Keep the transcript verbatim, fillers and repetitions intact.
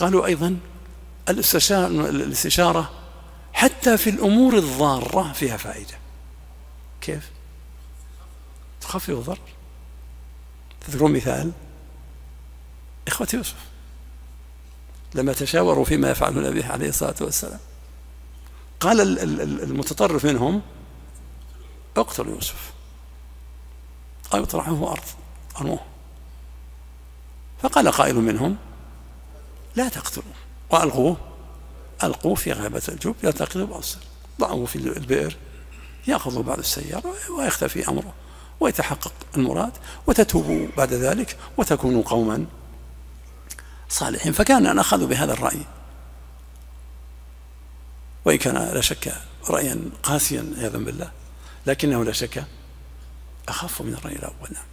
قالوا أيضا الاستشارة حتى في الأمور الضارة فيها فائدة. كيف؟ تخفف الضرر. تذكرون مثال إخوة يوسف لما تشاوروا فيما يفعلون به عليه الصلاة والسلام، قال المتطرف منهم اقتل يوسف أو اطرحوه أرض أرموه، فقال قائل منهم لا تقتلوا وألقوه ألقوه في غابة الجب يلتقطه بأبصر، ضعوه في البئر يأخذوا بعض السيارة ويختفي أمره ويتحقق المراد وتتوبوا بعد ذلك وتكونوا قوما صالحين. فكان أن أخذوا بهذا الرأي، وإن كان لا شك رأيا قاسيا عياذا بالله، لكنه لا شك أخف من الرأي الأول.